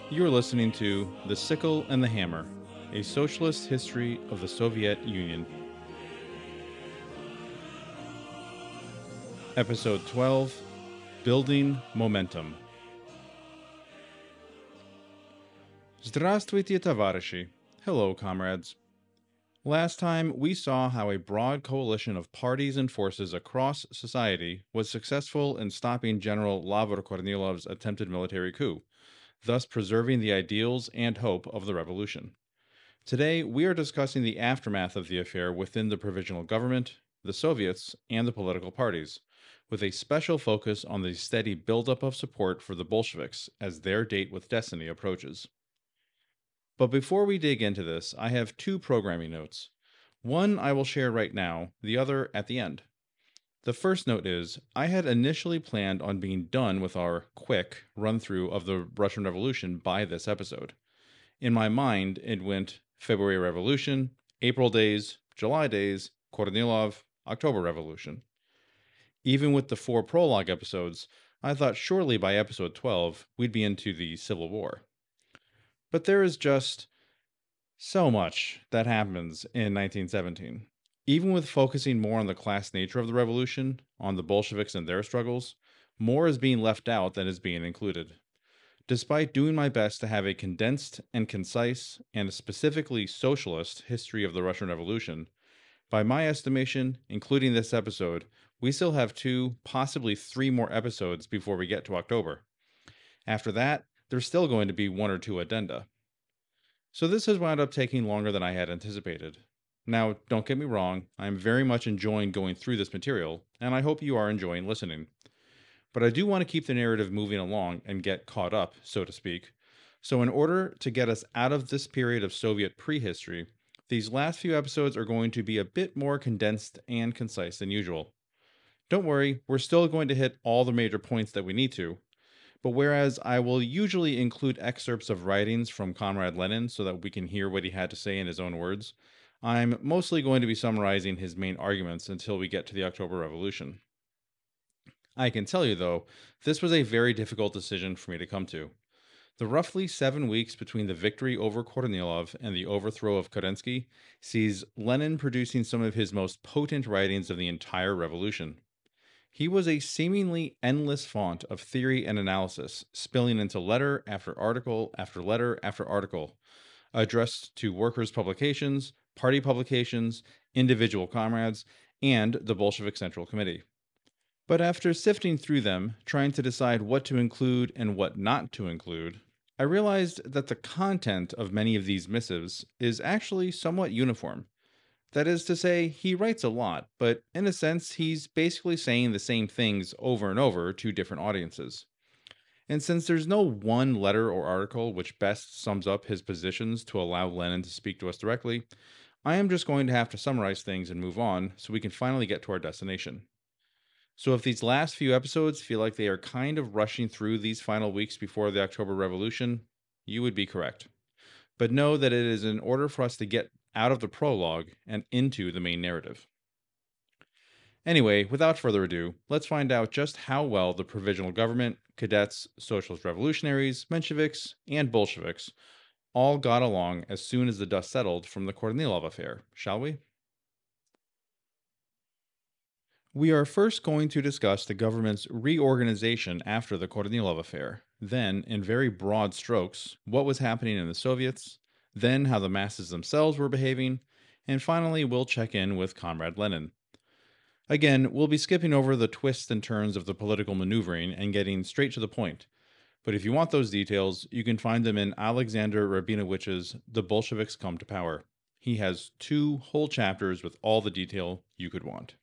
You're listening to The Sickle and the Hammer, a socialist history of the Soviet Union. Episode 12, Building Momentum. Здравствуйте, товарищи. Hello, comrades. Last time, we saw how a broad coalition of parties and forces across society was successful in stopping General Lavr Kornilov's attempted military coup, thus preserving the ideals and hope of the revolution. Today, we are discussing the aftermath of the affair within the provisional government, the Soviets, and the political parties, with a special focus on the steady buildup of support for the Bolsheviks as their date with destiny approaches. But before we dig into this, I have two programming notes. One I will share right now, the other at the end. The first note is I had initially planned on being done with our quick run through of the Russian Revolution by this episode. In my mind, it went February Revolution, April days, July days, Kornilov, October Revolution. Even with the 4 prologue episodes, I thought surely by episode 12 we'd be into the Civil War. But there is just so much that happens in 1917. Even with focusing more on the class nature of the revolution, on the Bolsheviks and their struggles, more is being left out than is being included. Despite doing my best to have a condensed and concise and specifically socialist history of the Russian Revolution, by my estimation, including this episode, we still have 2, possibly 3 more episodes before we get to October. After that, there's still going to be 1 or 2 addenda. So this has wound up taking longer than I had anticipated. Now, don't get me wrong, I'm very much enjoying going through this material, and I hope you are enjoying listening. But I do want to keep the narrative moving along and get caught up, so to speak. So in order to get us out of this period of Soviet prehistory, these last few episodes are going to be a bit more condensed and concise than usual. Don't worry, we're still going to hit all the major points that we need to, but whereas I will usually include excerpts of writings from Comrade Lenin so that we can hear what he had to say in his own words, I'm mostly going to be summarizing his main arguments until we get to the October Revolution. I can tell you, though, this was a very difficult decision for me to come to. The roughly 7 weeks between the victory over Kornilov and the overthrow of Kerensky sees Lenin producing some of his most potent writings of the entire revolution. He was a seemingly endless font of theory and analysis, spilling into letter after article after letter after article, addressed to workers' publications, party publications, individual comrades, and the Bolshevik Central Committee. But after sifting through them, trying to decide what to include and what not to include, I realized that the content of many of these missives is actually somewhat uniform. That is to say, he writes a lot, but in a sense, he's basically saying the same things over and over to different audiences. And since there's no one letter or article which best sums up his positions to allow Lenin to speak to us directly, I am just going to have to summarize things and move on so we can finally get to our destination. So if these last few episodes feel like they are kind of rushing through these final weeks before the October Revolution, you would be correct. But know that it is in order for us to get out of the prologue and into the main narrative. Anyway, without further ado, let's find out just how well the provisional government, cadets, socialist revolutionaries, Mensheviks, and Bolsheviks all got along as soon as the dust settled from the Kornilov affair, shall we? We are first going to discuss the government's reorganization after the Kornilov affair, then, in very broad strokes, what was happening in the Soviets, then how the masses themselves were behaving, and finally we'll check in with Comrade Lenin. Again, we'll be skipping over the twists and turns of the political maneuvering and getting straight to the point. But if you want those details, you can find them in Alexander Rabinowicz's The Bolsheviks Come to Power. He has 2 whole chapters with all the detail you could want.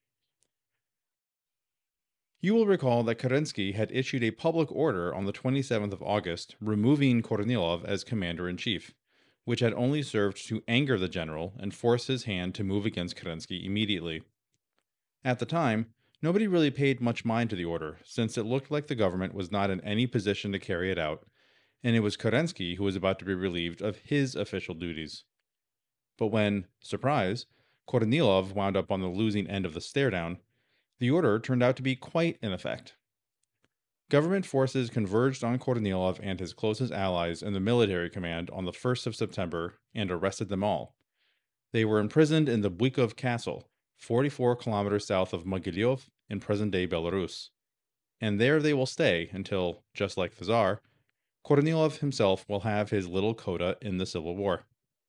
You will recall that Kerensky had issued a public order on the 27th of August removing Kornilov as commander-in-chief, which had only served to anger the general and force his hand to move against Kerensky immediately. At the time, nobody really paid much mind to the order, since it looked like the government was not in any position to carry it out, and it was Kerensky who was about to be relieved of his official duties. But when, surprise, Kornilov wound up on the losing end of the stare-down, the order turned out to be quite in effect. Government forces converged on Kornilov and his closest allies in the military command on the 1st of September and arrested them all. They were imprisoned in the Buikov Castle, 44 kilometers south of Mogilev in present day Belarus. And there they will stay until, just like the Tsar, Kornilov himself will have his little coda in the Civil War.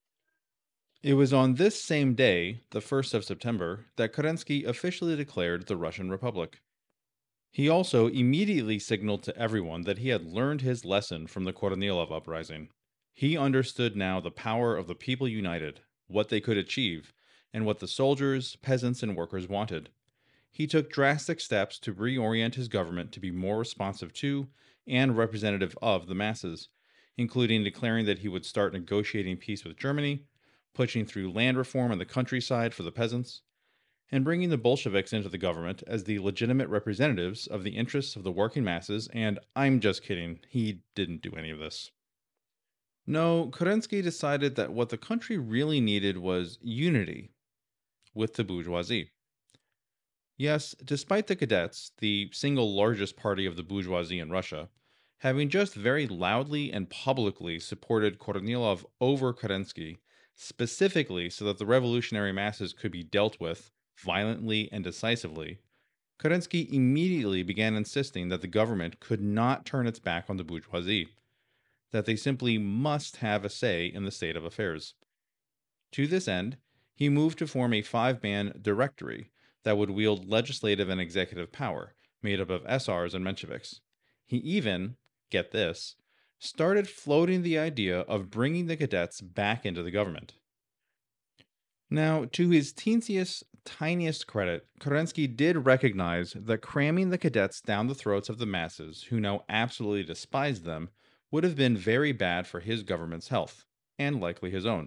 It was on this same day, the 1st of September, that Kerensky officially declared the Russian Republic. He also immediately signaled to everyone that he had learned his lesson from the Kornilov uprising. He understood now the power of the people united, what they could achieve, and what the soldiers, peasants, and workers wanted. He took drastic steps to reorient his government to be more responsive to and representative of the masses, including declaring that he would start negotiating peace with Germany, pushing through land reform in the countryside for the peasants, and bringing the Bolsheviks into the government as the legitimate representatives of the interests of the working masses. And I'm just kidding, he didn't do any of this. No, Kerensky decided that what the country really needed was unity with the bourgeoisie. Yes, despite the Cadets, the single largest party of the bourgeoisie in Russia, having just very loudly and publicly supported Kornilov over Kerensky, specifically so that the revolutionary masses could be dealt with violently and decisively, Kerensky immediately began insisting that the government could not turn its back on the bourgeoisie, that they simply must have a say in the state of affairs. To this end, he moved to form a five-man directory that would wield legislative and executive power, made up of SRs and Mensheviks. He even, get this, started floating the idea of bringing the Cadets back into the government. Now, to his teensiest, tiniest credit, Kerensky did recognize that cramming the Cadets down the throats of the masses, who now absolutely despised them, would have been very bad for his government's health, and likely his own.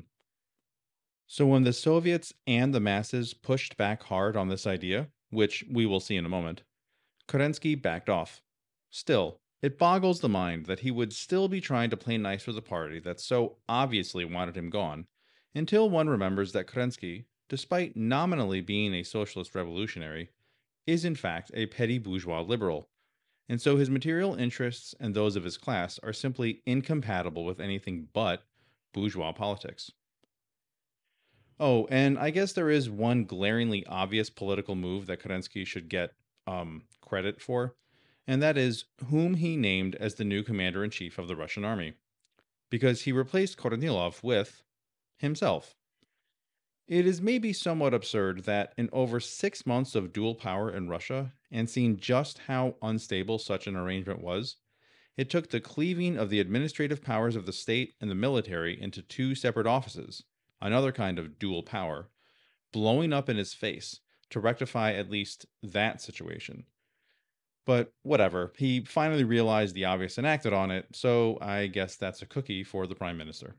So when the Soviets and the masses pushed back hard on this idea, which we will see in a moment, Kerensky backed off. Still, it boggles the mind that he would still be trying to play nice with a party that so obviously wanted him gone, until one remembers that Kerensky, despite nominally being a socialist revolutionary, is in fact a petty bourgeois liberal, and so his material interests and those of his class are simply incompatible with anything but bourgeois politics. Oh, and I guess there is one glaringly obvious political move that Kerensky should get credit for, and that is whom he named as the new commander in chief of the Russian army, because he replaced Kornilov with himself. It is maybe somewhat absurd that in over 6 months of dual power in Russia, and seeing just how unstable such an arrangement was, it took the cleaving of the administrative powers of the state and the military into two separate offices, another kind of dual power, blowing up in his face to rectify at least that situation. But whatever, he finally realized the obvious and acted on it, so I guess that's a cookie for the Prime Minister.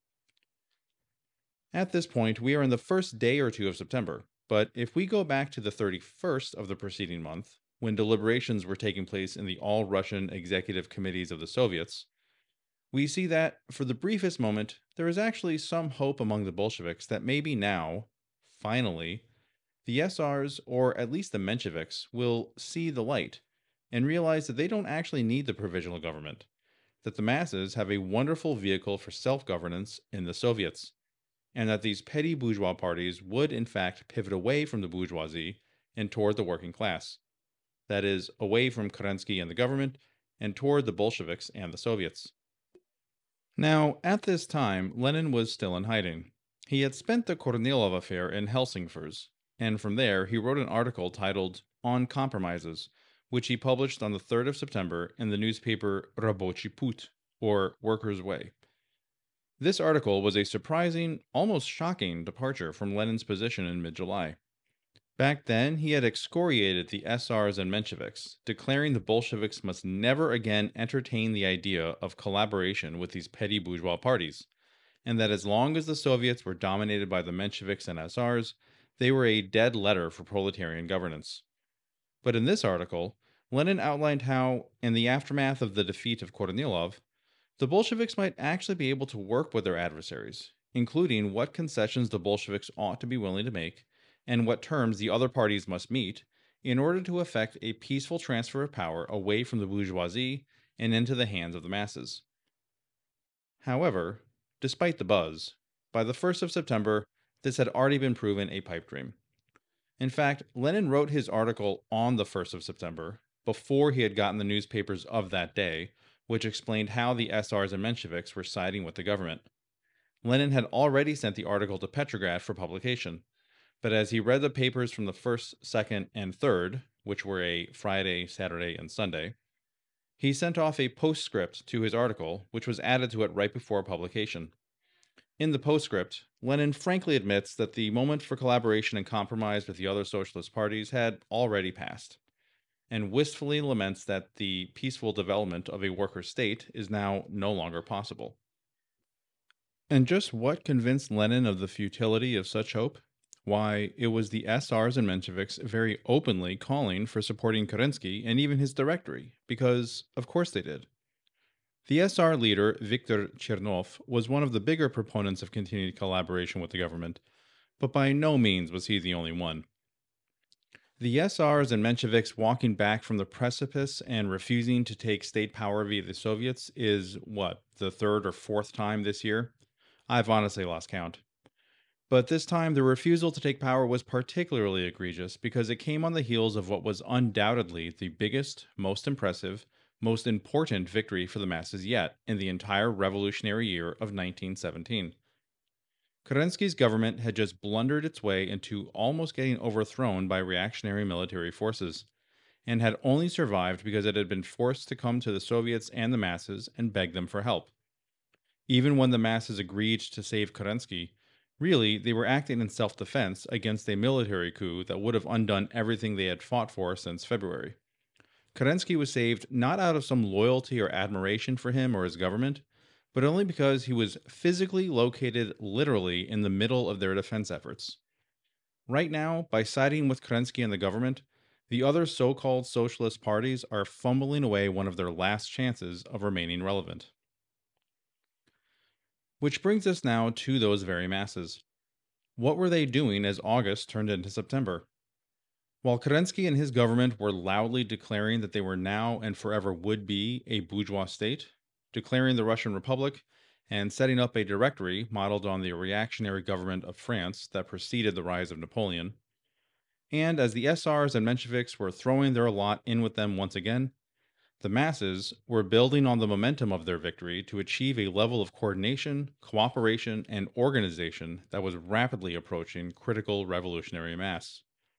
At this point, we are in the first day or two of September, but if we go back to the 31st of the preceding month, when deliberations were taking place in the all-Russian executive committees of the Soviets, we see that, for the briefest moment, there is actually some hope among the Bolsheviks that maybe now, finally, the SRs, or at least the Mensheviks, will see the light and realize that they don't actually need the provisional government, that the masses have a wonderful vehicle for self-governance in the Soviets, and that these petty bourgeois parties would in fact pivot away from the bourgeoisie and toward the working class. That is, away from Kerensky and the government, and toward the Bolsheviks and the Soviets. Now, at this time, Lenin was still in hiding. He had spent the Kornilov affair in Helsingfors, and from there he wrote an article titled On Compromises, which he published on the 3rd of September in the newspaper Rabochi Put, or Worker's Way. This article was a surprising, almost shocking departure from Lenin's position in mid-July. Back then, he had excoriated the SRs and Mensheviks, declaring the Bolsheviks must never again entertain the idea of collaboration with these petty bourgeois parties, and that as long as the Soviets were dominated by the Mensheviks and SRs, they were a dead letter for proletarian governance. But in this article, Lenin outlined how, in the aftermath of the defeat of Kornilov, the Bolsheviks might actually be able to work with their adversaries, including what concessions the Bolsheviks ought to be willing to make, and what terms the other parties must meet, in order to effect a peaceful transfer of power away from the bourgeoisie and into the hands of the masses. However, despite the buzz, by the 1st of September, this had already been proven a pipe dream. In fact, Lenin wrote his article on the 1st of September, before he had gotten the newspapers of that day, which explained how the SRs and Mensheviks were siding with the government. Lenin had already sent the article to Petrograd for publication, but as he read the papers from the 1st, 2nd, and 3rd, which were a Friday, Saturday, and Sunday, he sent off a postscript to his article, which was added to it right before publication. In the postscript, Lenin frankly admits that the moment for collaboration and compromise with the other socialist parties had already passed, and wistfully laments that the peaceful development of a worker state is now no longer possible. And just what convinced Lenin of the futility of such hope? Why, it was the SRs and Mensheviks very openly calling for supporting Kerensky and even his directory, because, of course, they did. The SR leader, Viktor Chernov, was one of the bigger proponents of continued collaboration with the government, but by no means was he the only one. The SRs and Mensheviks walking back from the precipice and refusing to take state power via the Soviets is, the third or fourth time this year? I've honestly lost count. But this time, the refusal to take power was particularly egregious because it came on the heels of what was undoubtedly the biggest, most impressive, most important victory for the masses yet in the entire revolutionary year of 1917. Kerensky's government had just blundered its way into almost getting overthrown by reactionary military forces, and had only survived because it had been forced to come to the Soviets and the masses and beg them for help. Even when the masses agreed to save Kerensky, really, they were acting in self-defense against a military coup that would have undone everything they had fought for since February. Kerensky was saved not out of some loyalty or admiration for him or his government, but only because he was physically located literally in the middle of their defense efforts. Right now, by siding with Kerensky and the government, the other so-called socialist parties are fumbling away one of their last chances of remaining relevant. Which brings us now to those very masses. What were they doing as August turned into September? While Kerensky and his government were loudly declaring that they were now and forever would be a bourgeois state, declaring the Russian Republic, and setting up a directory modeled on the reactionary government of France that preceded the rise of Napoleon, and as the SRs and Mensheviks were throwing their lot in with them once again, the masses were building on the momentum of their victory to achieve a level of coordination, cooperation, and organization that was rapidly approaching critical revolutionary mass.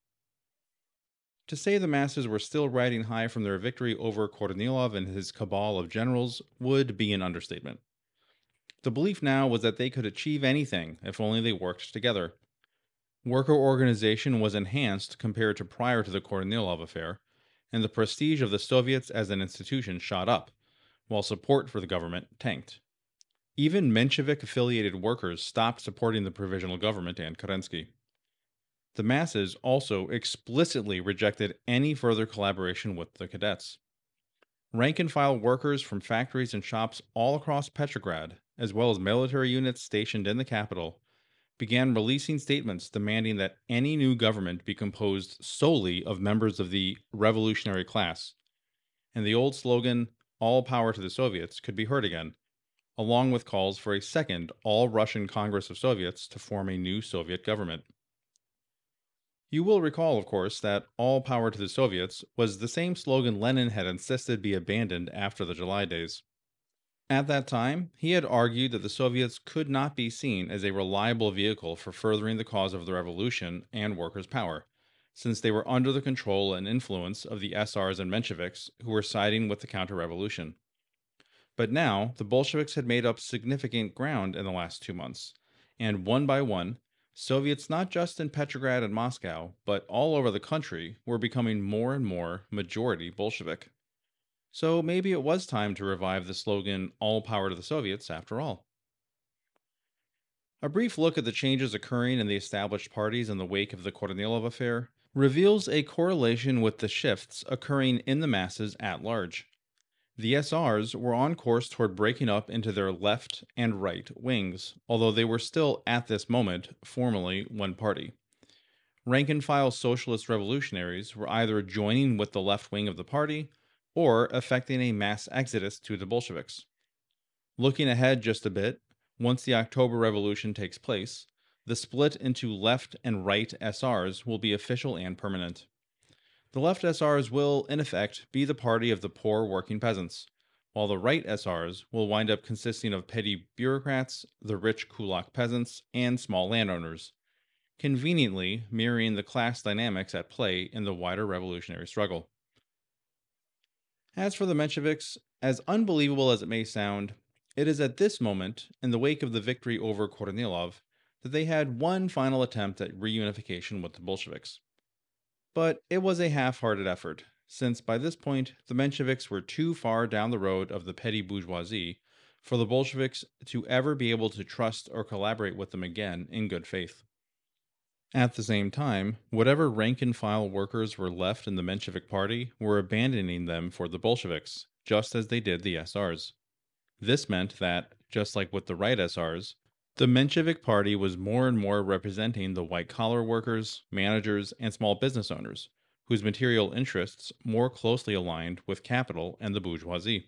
To say the masses were still riding high from their victory over Kornilov and his cabal of generals would be an understatement. The belief now was that they could achieve anything if only they worked together. Worker organization was enhanced compared to prior to the Kornilov affair, and the prestige of the Soviets as an institution shot up, while support for the government tanked. Even Menshevik-affiliated workers stopped supporting the provisional government and Kerensky. The masses also explicitly rejected any further collaboration with the cadets. Rank-and-file workers from factories and shops all across Petrograd, as well as military units stationed in the capital, began releasing statements demanding that any new government be composed solely of members of the revolutionary class, and the old slogan, "All power to the Soviets," could be heard again, along with calls for a second All-Russian Congress of Soviets to form a new Soviet government. You will recall, of course, that "all power to the Soviets" was the same slogan Lenin had insisted be abandoned after the July days. At that time, he had argued that the Soviets could not be seen as a reliable vehicle for furthering the cause of the revolution and workers' power, since they were under the control and influence of the SRs and Mensheviks who were siding with the counter-revolution. But now, the Bolsheviks had made up significant ground in the last 2 months, and one by one, Soviets not just in Petrograd and Moscow, but all over the country, were becoming more and more majority Bolshevik. So maybe it was time to revive the slogan, "All power to the Soviets," after all. A brief look at the changes occurring in the established parties in the wake of the Kornilov affair reveals a correlation with the shifts occurring in the masses at large. The SRs were on course toward breaking up into their left and right wings, although they were still, at this moment, formally one party. Rank and file socialist revolutionaries were either joining with the left wing of the party or effecting a mass exodus to the Bolsheviks. Looking ahead just a bit, once the October Revolution takes place, the split into left and right SRs will be official and permanent. The left SRs will, in effect, be the party of the poor working peasants, while the right SRs will wind up consisting of petty bureaucrats, the rich kulak peasants, and small landowners, conveniently mirroring the class dynamics at play in the wider revolutionary struggle. As for the Mensheviks, as unbelievable as it may sound, it is at this moment, in the wake of the victory over Kornilov, that they had one final attempt at reunification with the Bolsheviks. But it was a half hearted effort, since by this point the Mensheviks were too far down the road of the petty bourgeoisie for the Bolsheviks to ever be able to trust or collaborate with them again in good faith. At the same time, whatever rank and file workers were left in the Menshevik Party were abandoning them for the Bolsheviks, just as they did the SRs. This meant that, just like with the right SRs, the Menshevik Party was more and more representing the white collar workers, managers, and small business owners, whose material interests more closely aligned with capital and the bourgeoisie.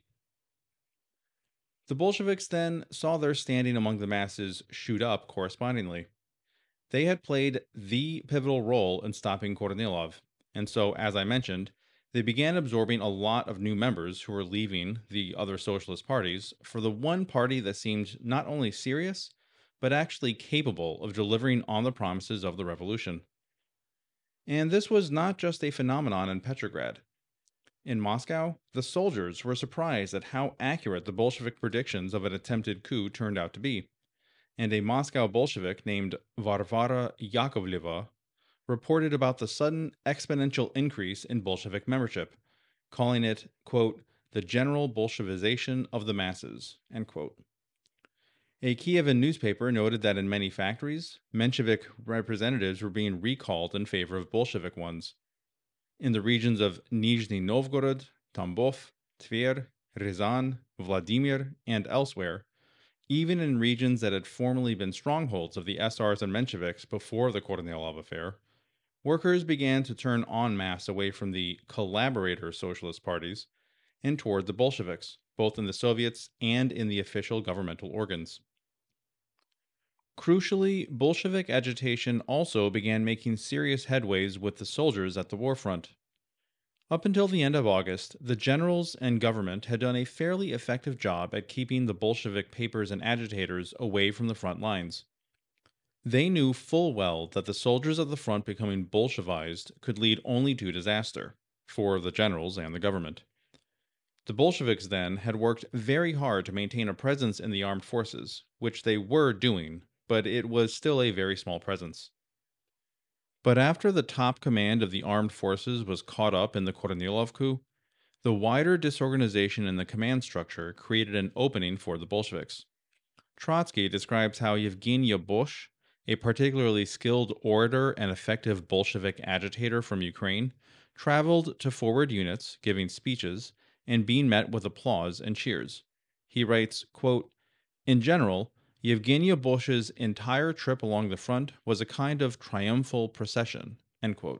The Bolsheviks then saw their standing among the masses shoot up correspondingly. They had played the pivotal role in stopping Kornilov, and so, as I mentioned, they began absorbing a lot of new members who were leaving the other socialist parties for the one party that seemed not only serious, but actually capable of delivering on the promises of the revolution. And this was not just a phenomenon in Petrograd. In Moscow, the soldiers were surprised at how accurate the Bolshevik predictions of an attempted coup turned out to be, and a Moscow Bolshevik named Varvara Yakovleva reported about the sudden exponential increase in Bolshevik membership, calling it, quote, the general Bolshevization of the masses, end quote. A Kievan newspaper noted that in many factories, Menshevik representatives were being recalled in favor of Bolshevik ones. In the regions of Nizhny Novgorod, Tambov, Tver, Ryazan, Vladimir, and elsewhere, even in regions that had formerly been strongholds of the SRs and Mensheviks before the Kornilov affair, workers began to turn en masse away from the collaborator socialist parties and toward the Bolsheviks, both in the Soviets and in the official governmental organs. Crucially, Bolshevik agitation also began making serious headways with the soldiers at the war front. Up until the end of August, the generals and government had done a fairly effective job at keeping the Bolshevik papers and agitators away from the front lines. They knew full well that the soldiers of the front becoming Bolshevized could lead only to disaster for the generals and the government. The Bolsheviks then had worked very hard to maintain a presence in the armed forces, which they were doing, but it was still a very small presence. But after the top command of the armed forces was caught up in the Kornilov coup, the wider disorganization in the command structure created an opening for the Bolsheviks. Trotsky describes how Yevgeny Bosch, a particularly skilled orator and effective Bolshevik agitator from Ukraine, traveled to forward units, giving speeches, and being met with applause and cheers. He writes, quote, in general, Yevgeny Bosch's entire trip along the front was a kind of triumphal procession, end quote.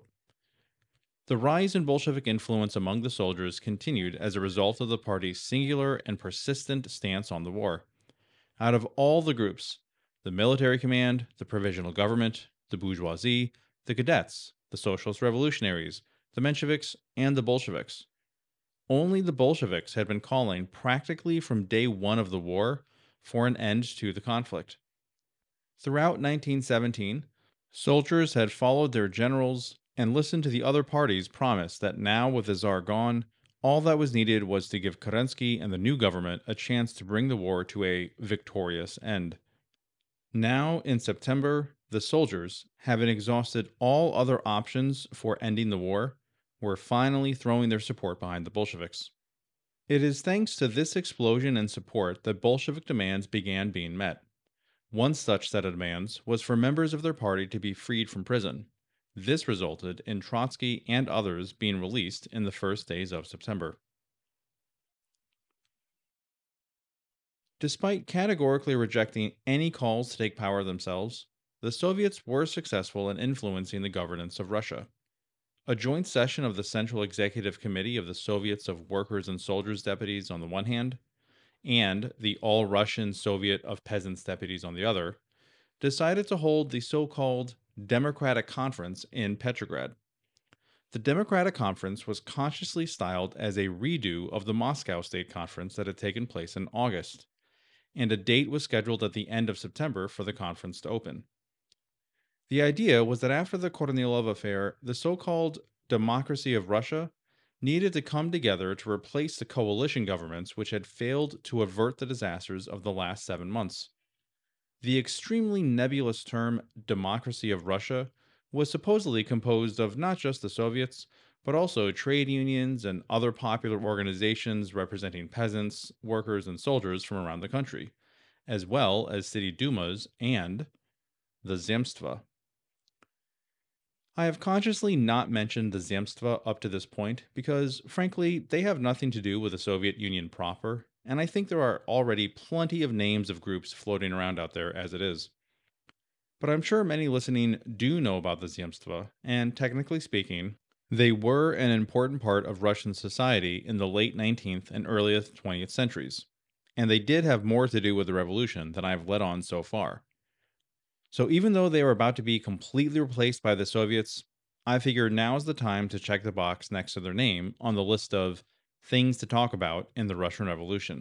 The rise in Bolshevik influence among the soldiers continued as a result of the party's singular and persistent stance on the war. Out of all the groups, the military command, the provisional government, the bourgeoisie, the cadets, the socialist revolutionaries, the Mensheviks, and the Bolsheviks, only the Bolsheviks had been calling practically from day one of the war for an end to the conflict. Throughout 1917, soldiers had followed their generals and listened to the other parties' promise that now, with the Tsar gone, all that was needed was to give Kerensky and the new government a chance to bring the war to a victorious end. Now, in September, the soldiers, having exhausted all other options for ending the war, were finally throwing their support behind the Bolsheviks. It is thanks to this explosion in support that Bolshevik demands began being met. One such set of demands was for members of their party to be freed from prison. This resulted in Trotsky and others being released in the first days of September. Despite categorically rejecting any calls to take power themselves, the Soviets were successful in influencing the governance of Russia. A joint session of the Central Executive Committee of the Soviets of Workers and Soldiers Deputies on the one hand, and the All Russian Soviet of Peasants Deputies on the other, decided to hold the so called Democratic Conference in Petrograd. The Democratic Conference was consciously styled as a redo of the Moscow State Conference that had taken place in August, and a date was scheduled at the end of September for the conference to open. The idea was that after the Kornilov affair, the so called democracy of Russia needed to come together to replace the coalition governments which had failed to avert the disasters of the last 7 months. The extremely nebulous term democracy of Russia was supposedly composed of not just the Soviets, but also trade unions and other popular organizations representing peasants, workers, and soldiers from around the country, as well as city dumas and the Zemstva. I have consciously not mentioned the Zemstva up to this point because, frankly, they have nothing to do with the Soviet Union proper, and I think there are already plenty of names of groups floating around out there as it is. But I'm sure many listening do know about the Zemstva, and technically speaking, they were an important part of Russian society in the late 19th and early 20th centuries, and they did have more to do with the revolution than I've let on so far. So even though they were about to be completely replaced by the Soviets, I figured now is the time to check the box next to their name on the list of things to talk about in the Russian Revolution.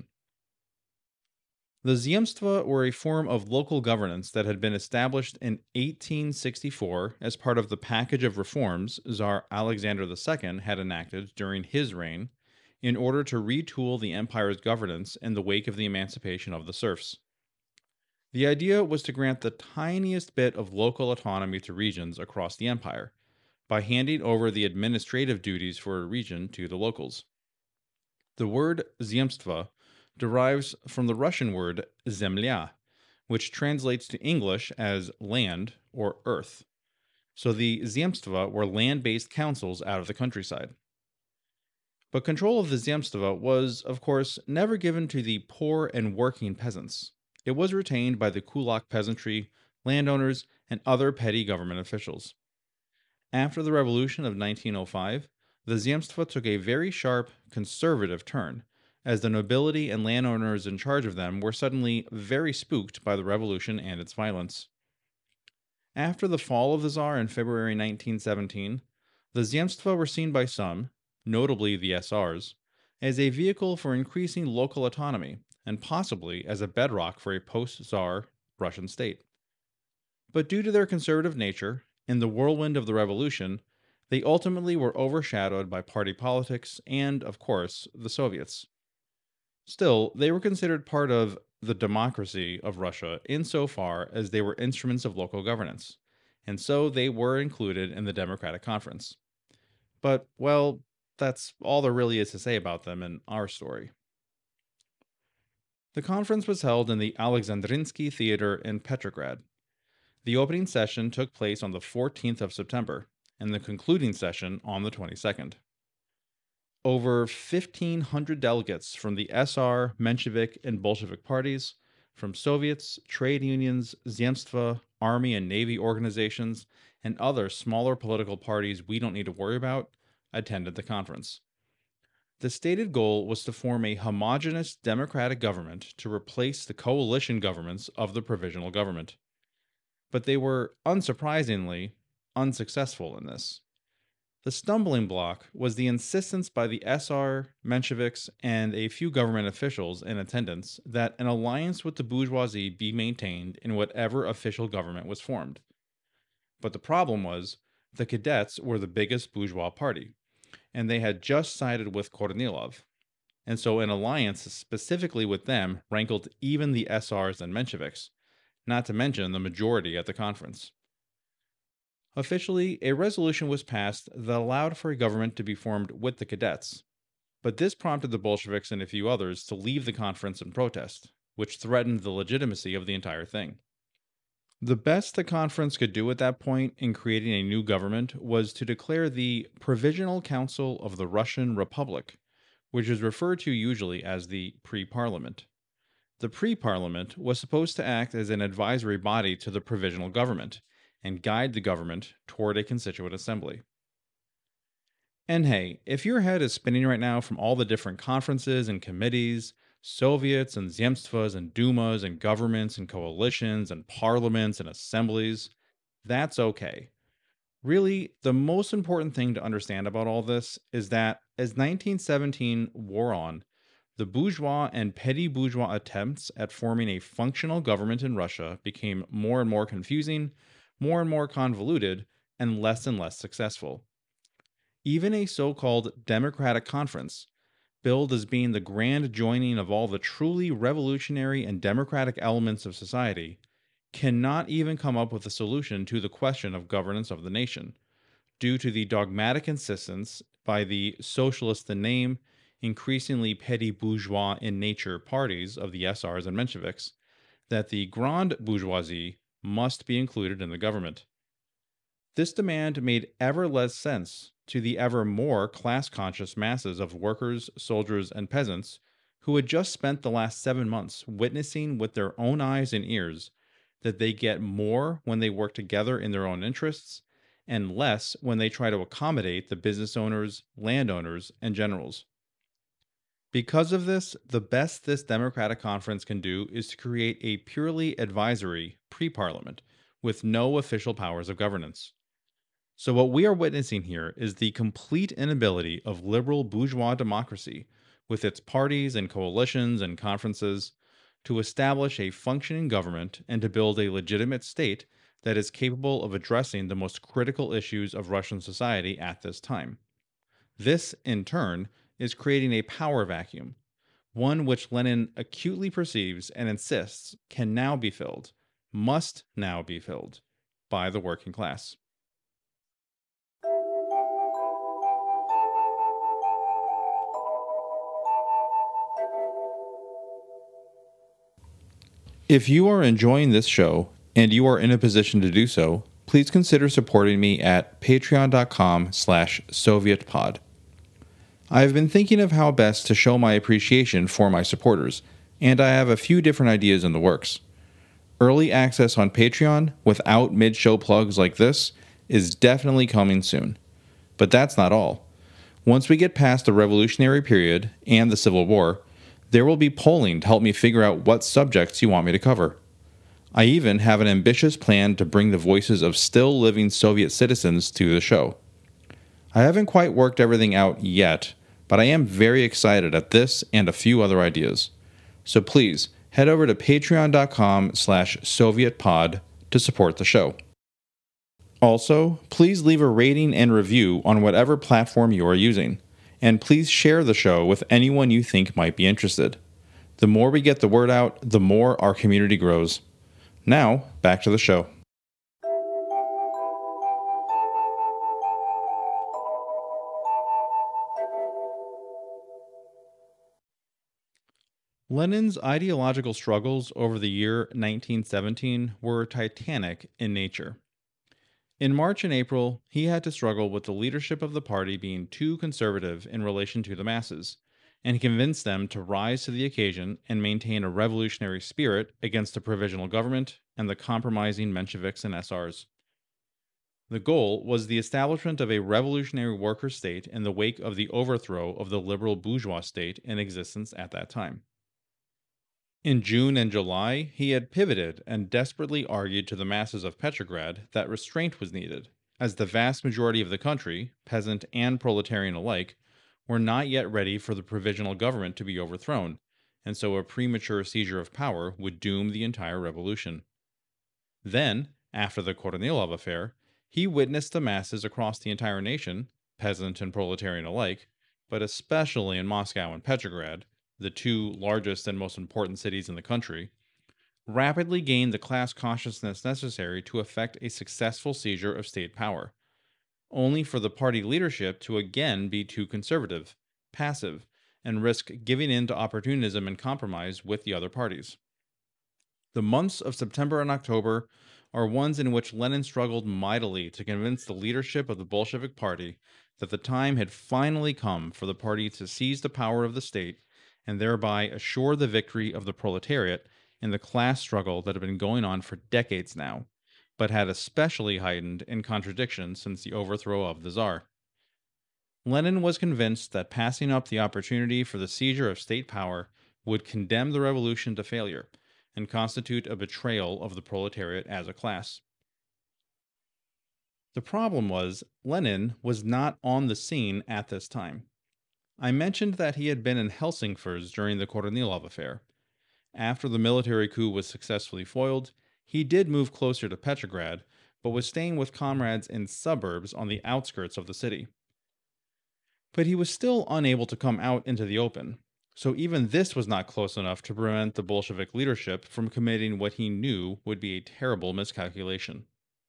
The Zemstva were a form of local governance that had been established in 1864 as part of the package of reforms Tsar Alexander II had enacted during his reign in order to retool the empire's governance in the wake of the emancipation of the serfs. The idea was to grant the tiniest bit of local autonomy to regions across the empire by handing over the administrative duties for a region to the locals. The word Zemstva derives from the Russian word zemlya, which translates to English as land or earth. So the Zemstva were land based councils out of the countryside. But control of the Zemstva was, of course, never given to the poor and working peasants. It was retained by the kulak peasantry, landowners, and other petty government officials. After the revolution of 1905, the Zemstva took a very sharp, conservative turn, as the nobility and landowners in charge of them were suddenly very spooked by the revolution and its violence. After the fall of the Tsar in February 1917, the Zemstva were seen by some, notably the SRs, as a vehicle for increasing local autonomy and possibly as a bedrock for a post Tsar Russian state. But due to their conservative nature, in the whirlwind of the revolution, they ultimately were overshadowed by party politics and, of course, the Soviets. Still, they were considered part of the democracy of Russia insofar as they were instruments of local governance, and so they were included in the Democratic Conference. But, well, that's all there really is to say about them in our story. The conference was held in the Alexandrinsky Theater in Petrograd. The opening session took place on the 14th of September, and the concluding session on the 22nd. Over 1,500 delegates from the SR, Menshevik, and Bolshevik parties, from Soviets, trade unions, Zemstva, army and navy organizations, and other smaller political parties we don't need to worry about, attended the conference. The stated goal was to form a homogeneous democratic government to replace the coalition governments of the provisional government. But they were, unsurprisingly, unsuccessful in this. The stumbling block was the insistence by the SR, Mensheviks, and a few government officials in attendance that an alliance with the bourgeoisie be maintained in whatever official government was formed. But the problem was, the cadets were the biggest bourgeois party, and they had just sided with Kornilov. And so an alliance specifically with them rankled even the SRs and Mensheviks, not to mention the majority at the conference. Officially, a resolution was passed that allowed for a government to be formed with the cadets, but this prompted the Bolsheviks and a few others to leave the conference in protest, which threatened the legitimacy of the entire thing. The best the conference could do at that point in creating a new government was to declare the Provisional Council of the Russian Republic, which is referred to usually as the pre-parliament. The pre-parliament was supposed to act as an advisory body to the provisional government and guide the government toward a constituent assembly. And hey, if your head is spinning right now from all the different conferences and committees, Soviets and Zemstvas and Dumas and governments and coalitions and parliaments and assemblies, that's okay. Really, the most important thing to understand about all this is that as 1917 wore on, the bourgeois and petty bourgeois attempts at forming a functional government in Russia became more and more confusing, more and more convoluted, and less successful. Even a so called Democratic Conference, billed as being the grand joining of all the truly revolutionary and democratic elements of society, cannot even come up with a solution to the question of governance of the nation, due to the dogmatic insistence by the socialist in name, increasingly petty bourgeois in nature parties of the SRs and Mensheviks that the grande bourgeoisie must be included in the government. This demand made ever less sense to the ever more class conscious masses of workers, soldiers, and peasants who had just spent the last 7 months witnessing with their own eyes and ears that they get more when they work together in their own interests and less when they try to accommodate the business owners, landowners, and generals. Because of this, the best this Democratic Conference can do is to create a purely advisory pre parliament with no official powers of governance. So, what we are witnessing here is the complete inability of liberal bourgeois democracy, with its parties and coalitions and conferences, to establish a functioning government and to build a legitimate state that is capable of addressing the most critical issues of Russian society at this time. This, in turn, is creating a power vacuum, one which Lenin acutely perceives and insists can now be filled, must now be filled, by the working class. If you are enjoying this show and you are in a position to do so, please consider supporting me at patreon.com/sovietpod. I have been thinking of how best to show my appreciation for my supporters, and I have a few different ideas in the works. Early access on Patreon without mid-show plugs like this is definitely coming soon. But that's not all. Once we get past the revolutionary period and the Civil War, there will be polling to help me figure out what subjects you want me to cover. I even have an ambitious plan to bring the voices of still living Soviet citizens to the show. I haven't quite worked everything out yet, but I am very excited at this and a few other ideas. So please, head over to patreon.com/sovietpod to support the show. Also, please leave a rating and review on whatever platform you are using. And please share the show with anyone you think might be interested. The more we get the word out, the more our community grows. Now, back to the show. Lenin's ideological struggles over the year 1917 were titanic in nature. In March and April, he had to struggle with the leadership of the party being too conservative in relation to the masses, and convince them to rise to the occasion and maintain a revolutionary spirit against the provisional government and the compromising Mensheviks and SRs. The goal was the establishment of a revolutionary worker state in the wake of the overthrow of the liberal bourgeois state in existence at that time. In June and July, he had pivoted and desperately argued to the masses of Petrograd that restraint was needed, as the vast majority of the country, peasant and proletarian alike, were not yet ready for the provisional government to be overthrown, and so a premature seizure of power would doom the entire revolution. Then, after the Kornilov affair, he witnessed the masses across the entire nation, peasant and proletarian alike, but especially in Moscow and Petrograd, the two largest and most important cities in the country, rapidly gained the class consciousness necessary to effect a successful seizure of state power, only for the party leadership to again be too conservative, passive, and risk giving in to opportunism and compromise with the other parties. The months of September and October are ones in which Lenin struggled mightily to convince the leadership of the Bolshevik Party that the time had finally come for the party to seize the power of the state and thereby assure the victory of the proletariat in the class struggle that had been going on for decades now, but had especially heightened in contradiction since the overthrow of the Tsar. Lenin was convinced that passing up the opportunity for the seizure of state power would condemn the revolution to failure and constitute a betrayal of the proletariat as a class. The problem was, Lenin was not on the scene at this time. I mentioned that he had been in Helsingfors during the Kornilov affair. After the military coup was successfully foiled, he did move closer to Petrograd, but was staying with comrades in suburbs on the outskirts of the city. But he was still unable to come out into the open, so even this was not close enough to prevent the Bolshevik leadership from committing what he knew would be a terrible miscalculation.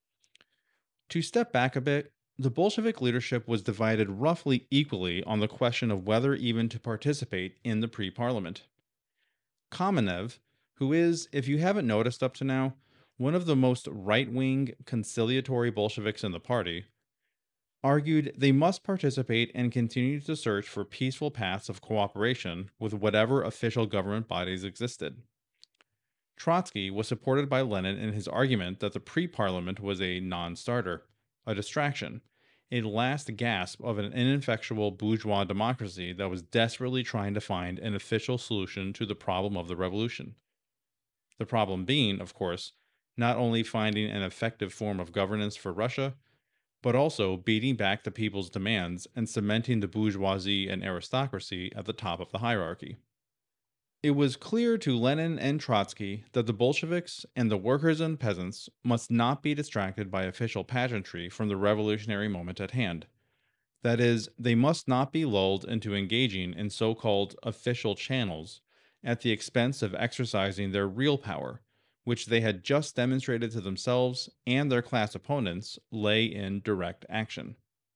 To step back a bit, the Bolshevik leadership was divided roughly equally on the question of whether even to participate in the pre-parliament. Kamenev, who is, if you haven't noticed up to now, one of the most right-wing conciliatory Bolsheviks in the party, argued they must participate and continue to search for peaceful paths of cooperation with whatever official government bodies existed. Trotsky was supported by Lenin in his argument that the pre-parliament was a non-starter, a distraction, a last gasp of an ineffectual bourgeois democracy that was desperately trying to find an official solution to the problem of the revolution. The problem being, of course, not only finding an effective form of governance for Russia, but also beating back the people's demands and cementing the bourgeoisie and aristocracy at the top of the hierarchy. It was clear to Lenin and Trotsky that the Bolsheviks and the workers and peasants must not be distracted by official pageantry from the revolutionary moment at hand. That is, they must not be lulled into engaging in so called official channels at the expense of exercising their real power, which they had just demonstrated to themselves and their class opponents lay in direct action.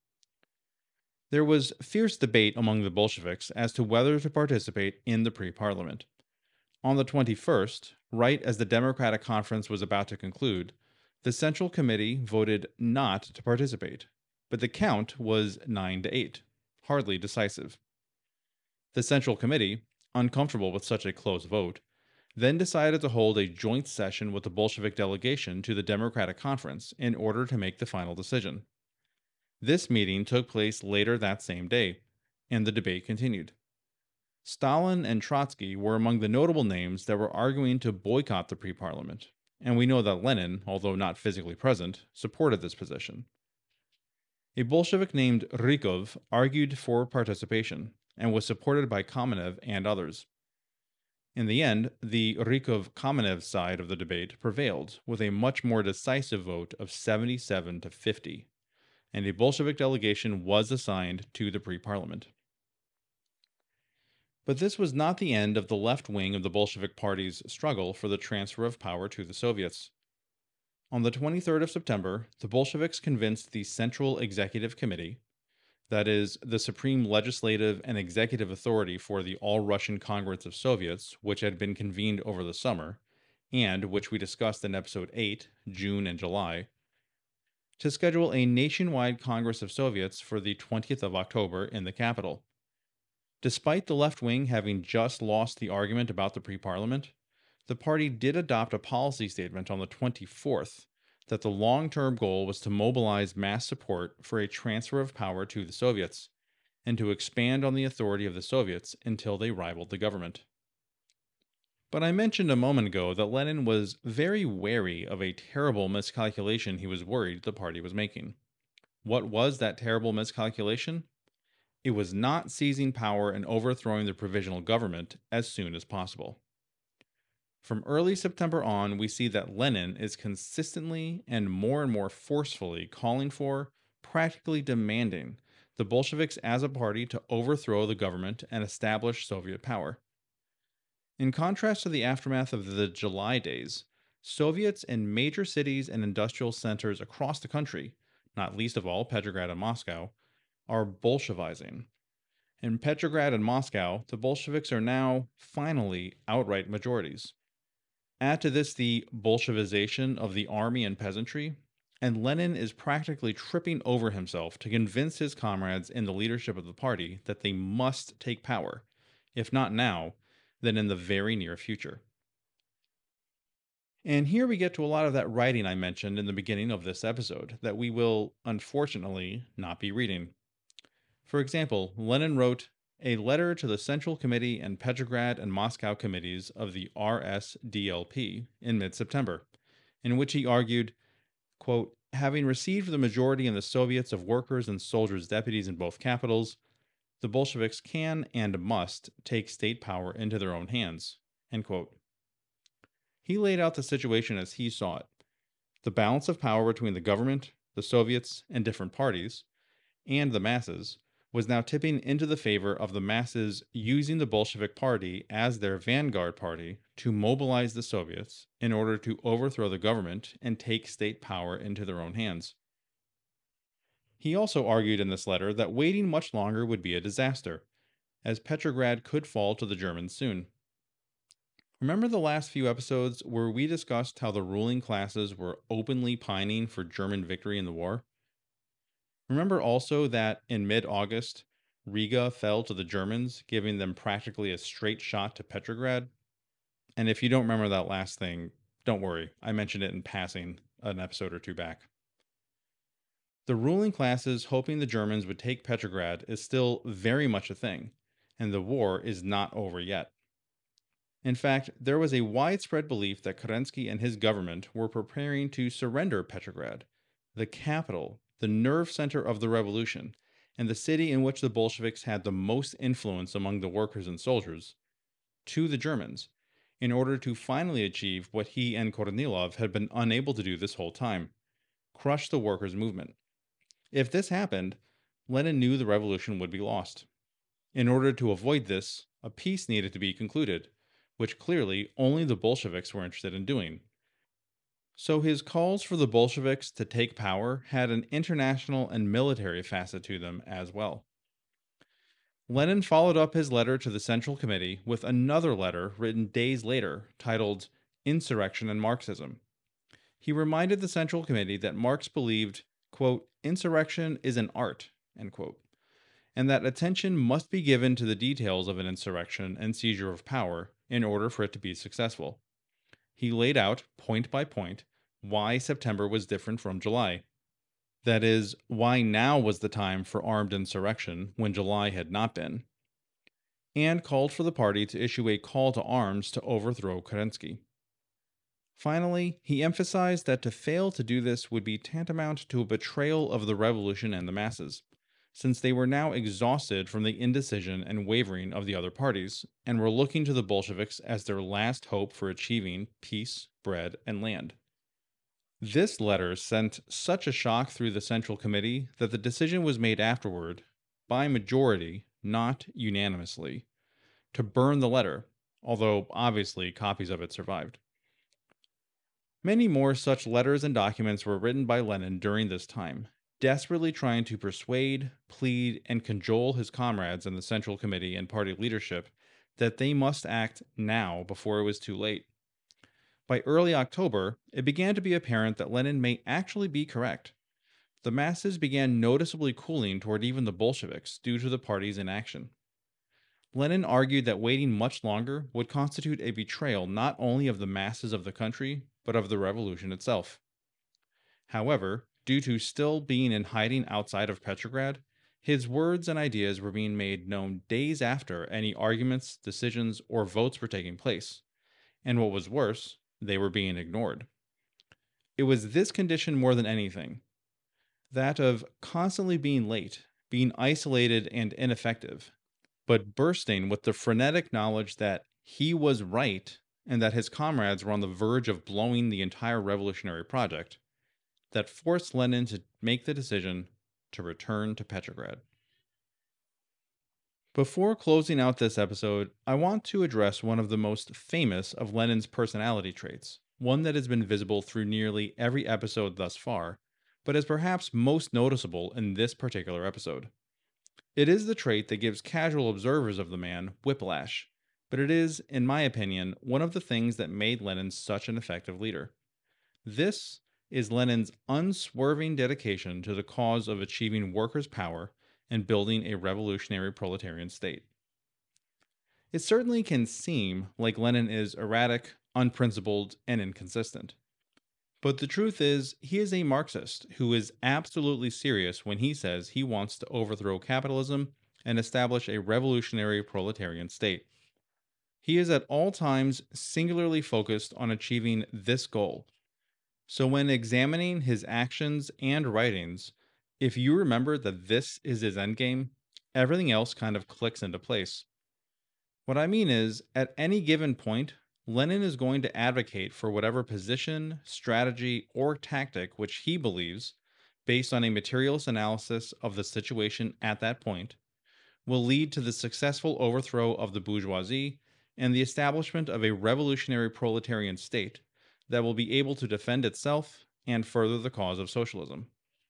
There was fierce debate among the Bolsheviks as to whether to participate in the pre-parliament. On the 21st, right as the Democratic Conference was about to conclude, the Central Committee voted not to participate, but the count was 9-8, hardly decisive. The Central Committee, uncomfortable with such a close vote, then decided to hold a joint session with the Bolshevik delegation to the Democratic Conference in order to make the final decision. This meeting took place later that same day, and the debate continued. Stalin and Trotsky were among the notable names that were arguing to boycott the pre-parliament, and we know that Lenin, although not physically present, supported this position. A Bolshevik named Rykov argued for participation, and was supported by Kamenev and others. In the end, the Rykov-Kamenev side of the debate prevailed, with a much more decisive vote of 77-50. And a Bolshevik delegation was assigned to the pre-parliament. But this was not the end of the left wing of the Bolshevik Party's struggle for the transfer of power to the Soviets. On the 23rd of September, the Bolsheviks convinced the Central Executive Committee, that is, the supreme legislative and executive authority for the All-Russian Congress of Soviets, which had been convened over the summer, and which we discussed in Episode 8, June and July, to schedule a nationwide Congress of Soviets for the 20th of October in the capital. Despite the left wing having just lost the argument about the pre-parliament, the party did adopt a policy statement on the 24th that the long-term goal was to mobilize mass support for a transfer of power to the Soviets, and to expand on the authority of the Soviets until they rivaled the government. But I mentioned a moment ago that Lenin was very wary of a terrible miscalculation he was worried the party was making. What was that terrible miscalculation? It was not seizing power and overthrowing the provisional government as soon as possible. From early September on, we see that Lenin is consistently and more forcefully calling for, practically demanding, the Bolsheviks as a party to overthrow the government and establish Soviet power. In contrast to the aftermath of the July days, Soviets in major cities and industrial centers across the country, not least of all Petrograd and Moscow, are Bolshevizing. In Petrograd and Moscow, the Bolsheviks are now, finally, outright majorities. Add to this the Bolshevization of the army and peasantry, and Lenin is practically tripping over himself to convince his comrades in the leadership of the party that they must take power, if not now, then in the very near future. And here we get to a lot of that writing I mentioned in the beginning of this episode that we will, unfortunately, not be reading. For example, Lenin wrote a letter to the Central Committee and Petrograd and Moscow committees of the RSDLP in mid September, in which he argued, quote, having received the majority in the Soviets of workers and soldiers' deputies in both capitals, the Bolsheviks can and must take state power into their own hands. End quote. He laid out the situation as he saw it: the balance of power between the government, the Soviets, and different parties, and the masses, was now tipping into the favor of the masses using the Bolshevik Party as their vanguard party to mobilize the Soviets in order to overthrow the government and take state power into their own hands. He also argued in this letter that waiting much longer would be a disaster, as Petrograd could fall to the Germans soon. Remember the last few episodes where we discussed how the ruling classes were openly pining for German victory in the war? Remember also that in mid August, Riga fell to the Germans, giving them practically a straight shot to Petrograd? And if you don't remember that last thing, don't worry, I mentioned it in passing an episode or two back. The ruling classes hoping the Germans would take Petrograd is still very much a thing, and the war is not over yet. In fact, there was a widespread belief that Kerensky and his government were preparing to surrender Petrograd, the capital, the nerve center of the revolution, and the city in which the Bolsheviks had the most influence among the workers and soldiers, to the Germans, in order to finally achieve what he and Kornilov had been unable to do this whole time: crush the workers' movement. If this happened, Lenin knew the revolution would be lost. In order to avoid this, a peace needed to be concluded, which clearly only the Bolsheviks were interested in doing. So his calls for the Bolsheviks to take power had an international and military facet to them as well. Lenin followed up his letter to the Central Committee with another letter written days later titled Insurrection and Marxism. He reminded the Central Committee that Marx believed, quote, insurrection is an art, end quote, and that attention must be given to the details of an insurrection and seizure of power in order for it to be successful. He laid out, point by point, why September was different from July. That is, why now was the time for armed insurrection when July had not been, and called for the party to issue a call to arms to overthrow Kerensky. Finally, he emphasized that to fail to do this would be tantamount to a betrayal of the revolution and the masses, since they were now exhausted from the indecision and wavering of the other parties, and were looking to the Bolsheviks as their last hope for achieving peace, bread, and land. This letter sent such a shock through the Central Committee that the decision was made afterward, by majority, not unanimously, to burn the letter, although obviously copies of it survived. Many more such letters and documents were written by Lenin during this time, desperately trying to persuade, plead, and cajole his comrades in the Central Committee and party leadership that they must act now before it was too late. By early October, it began to be apparent that Lenin may actually be correct. The masses began noticeably cooling toward even the Bolsheviks due to the party's inaction. Lenin argued that waiting much longer would constitute a betrayal not only of the masses of the country, but of the revolution itself. However, due to still being in hiding outside of Petrograd, his words and ideas were being made known days after any arguments, decisions, or votes were taking place, and what was worse, they were being ignored. It was this condition more than anything, that of constantly being late, being isolated and ineffective, but bursting with the frenetic knowledge that he was right and that his comrades were on the verge of blowing the entire revolutionary project, that forced Lenin to make the decision to return to Petrograd. Before closing out this episode, I want to address one of the most famous of Lenin's personality traits, one that has been visible through nearly every episode thus far, but is perhaps most noticeable in this particular episode. It is the trait that gives casual observers of the man whiplash, but it is, in my opinion, one of the things that made Lenin such an effective leader. This is Lenin's unswerving dedication to the cause of achieving workers' power and building a revolutionary proletarian state. It certainly can seem like Lenin is erratic, unprincipled, and inconsistent. But the truth is, he is a Marxist who is absolutely serious when he says he wants to overthrow capitalism and establish a revolutionary proletarian state. He is at all times singularly focused on achieving this goal. So, when examining his actions and writings, if you remember that this is his endgame, everything else kind of clicks into place. What I mean is, at any given point, Lenin is going to advocate for whatever position, strategy, or tactic which he believes, based on a materialist analysis of the situation at that point, will lead to the successful overthrow of the bourgeoisie and the establishment of a revolutionary proletarian state that will be able to defend itself and further the cause of socialism.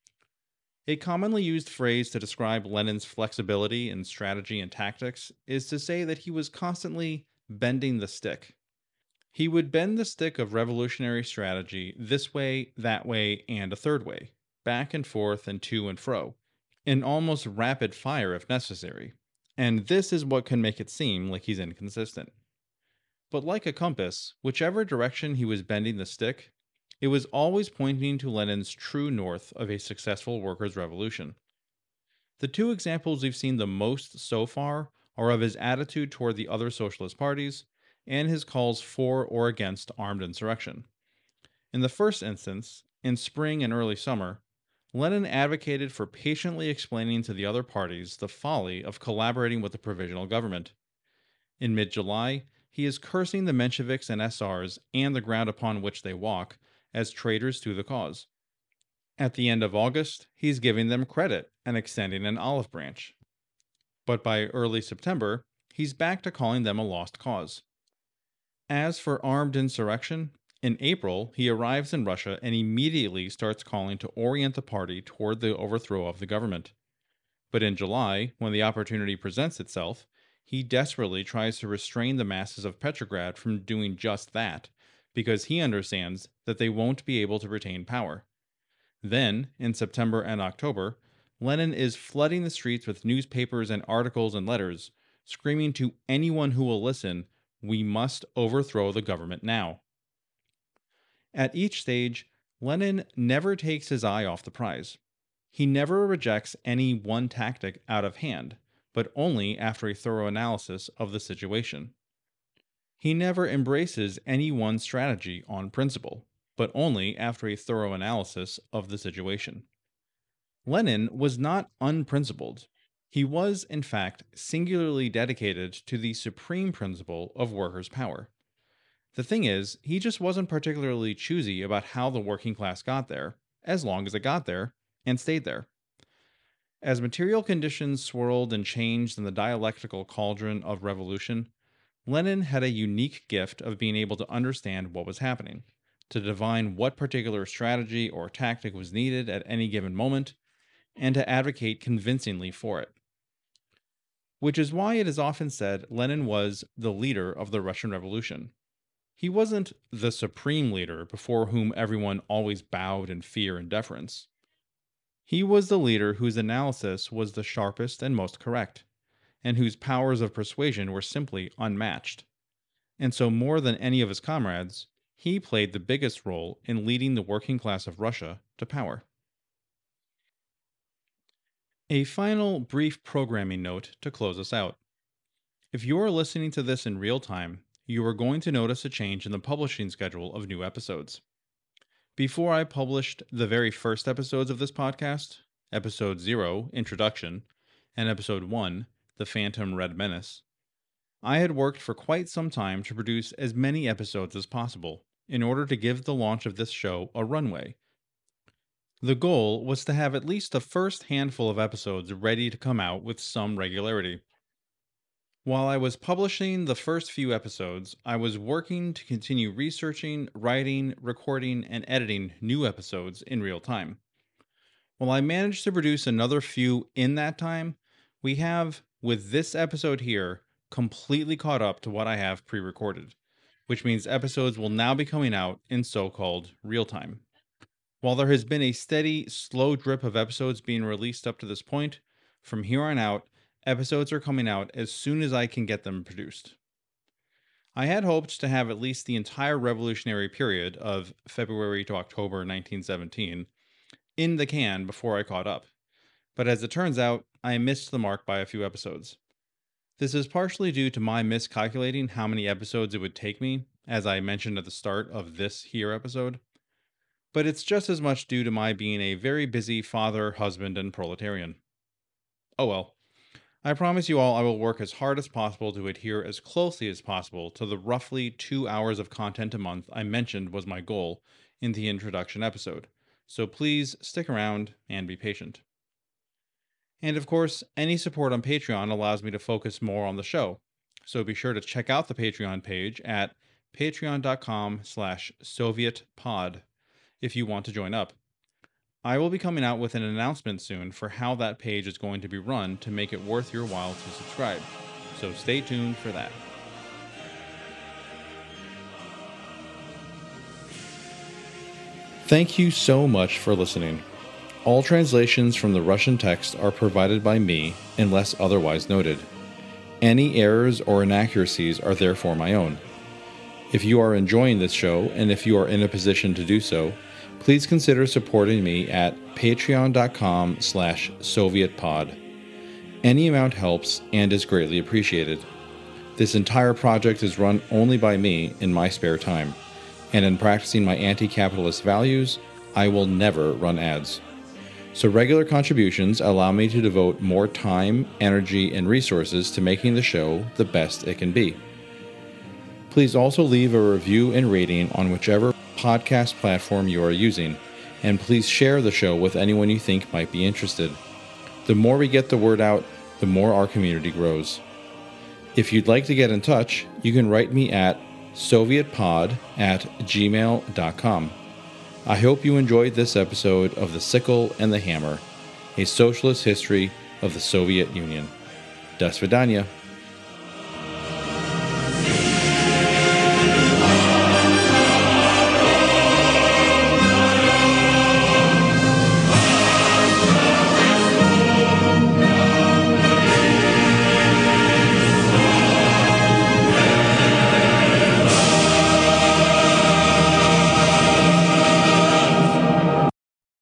A commonly used phrase to describe Lenin's flexibility in strategy and tactics is to say that he was constantly bending the stick. He would bend the stick of revolutionary strategy this way, that way, and a third way, back and forth and to and fro, in almost rapid fire if necessary. And this is what can make it seem like he's inconsistent. But like a compass, whichever direction he was bending the stick, it was always pointing to Lenin's true north of a successful workers' revolution. The two examples we've seen the most so far are of his attitude toward the other socialist parties and his calls for or against armed insurrection. In the first instance, in spring and early summer, Lenin advocated for patiently explaining to the other parties the folly of collaborating with the provisional government. In mid July, he is cursing the Mensheviks and SRs and the ground upon which they walk as traitors to the cause. At the end of August, he's giving them credit and extending an olive branch. But by early September, he's back to calling them a lost cause. As for armed insurrection, in April, he arrives in Russia and immediately starts calling to orient the party toward the overthrow of the government. But in July, when the opportunity presents itself, he desperately tries to restrain the masses of Petrograd from doing just that, because he understands that they won't be able to retain power. Then, in September and October, Lenin is flooding the streets with newspapers and articles and letters, screaming to anyone who will listen, "We must overthrow the government now." At each stage, Lenin never takes his eye off the prize. He never rejects any one tactic out of hand, but only after a thorough analysis of the situation. He never embraces any one strategy on principle, but only after a thorough analysis of the situation. Lenin was not unprincipled. He was, in fact, singularly dedicated to the supreme principle of workers' power. The thing is, he just wasn't particularly choosy about how the working class got there, as long as it got there, and stayed there. As material conditions swirled and changed in the dialectical cauldron of revolution, Lenin had a unique gift of being able to understand what was happening, to divine what particular strategy or tactic was needed at any given moment, and to advocate convincingly for it. Which is why it is often said Lenin was the leader of the Russian Revolution. He wasn't the supreme leader before whom everyone always bowed in fear and deference. He was the leader whose analysis was the sharpest and most correct, and whose powers of persuasion were simply unmatched. And so, more than any of his comrades, he played the biggest role in leading the working class of Russia to power. A final brief programming note to close us out. If you are listening to this in real time, you are going to notice a change in the publishing schedule of new episodes. Before I published the very first episodes of this podcast, Episode 0, Introduction, and Episode 1, The Phantom Red Menace, I had worked for quite some time to produce as many episodes as possible in order to give the launch of this show a runway. The goal was to have at least the first handful of episodes ready to come out with some regularity. While I was publishing the first few episodes, I was working to continue researching, writing, recording, and editing new episodes in real time. While I managed to produce another few in that time, we have, with this episode here, completely caught up to what I have pre-recorded, which means episodes will now be coming out in so-called real time. While there has been a steady, slow drip of episodes being released up to this point, from here on out, Episodes are coming out as soon as I can get them produced. I had hoped to have at least the entire revolutionary period of February to October 1917 in the can before I caught up, but as it turns out, I missed the mark by a few episodes. This is partially due to my miscalculating how many episodes it would take me, as I mentioned at the start of this here episode, but it's just as much due to my being a very busy father, husband, and proletarian. Oh well. I promise you all I will work as hard as possible to adhere as closely as possible to the roughly 2 hours of content a month I mentioned was my goal in the introduction episode, so please stick around and be patient. And of course, any support on Patreon allows me to focus more on the show, so be sure to check out the Patreon page at patreon.com/SovietPod if you want to join up. I will be coming out with an announcement soon for how that page is going to be run to make it worth your while to subscribe, so stay tuned for that. Thank you so much for listening. All translations from the Russian text are provided by me unless otherwise noted. Any errors or inaccuracies are therefore my own. If you are enjoying this show, and if you are in a position to do so, please consider supporting me at patreon.com/SovietPod. Any amount helps and is greatly appreciated. This entire project is run only by me in my spare time, and in practicing my anti-capitalist values, I will never run ads. So regular contributions allow me to devote more time, energy, and resources to making the show the best it can be. Please also leave a review and rating on whichever podcast platform you are using, and please share the show with anyone you think might be interested. The more we get the word out, the more our community grows. If you'd like to get in touch, you can write me at sovietpod@gmail.com. I hope you enjoyed this episode of The Sickle and the Hammer, a socialist history of the Soviet Union. Do svidaniya.